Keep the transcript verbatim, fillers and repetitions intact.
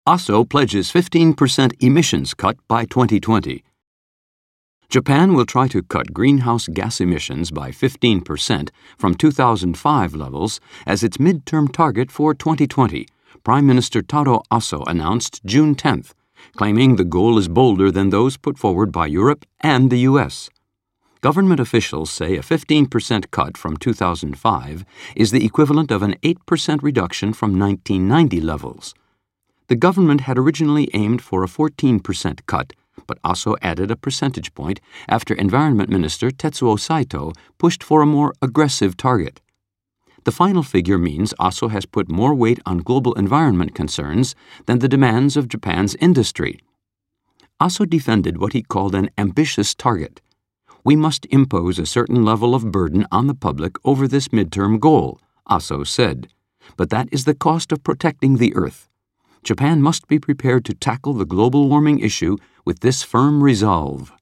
Aso pledges fifteen percent emissions cut by twenty twenty. Japan will try to cut greenhouse gas emissions by fifteen percent from two thousand five levels as its midterm target for twenty twenty, Prime Minister Taro Aso announced June tenth, claiming the goal is bolder than those put forward by Europe and the U S. Government officials say a fifteen percent cut from two thousand five is the equivalent of an eight percent reduction from nineteen ninety levels. The government had originally aimed for a fourteen percent cut, but Aso added a percentage point after Environment Minister Tetsuo Saito pushed for a more aggressive target. The final figure means Aso has put more weight on global environment concerns than the demands of Japan's industry. Aso defended what he called an ambitious target. We must impose a certain level of burden on the public over this midterm goal, Aso said, but that is the cost of protecting the Earth. Japan must be prepared to tackle the global warming issue with this firm resolve.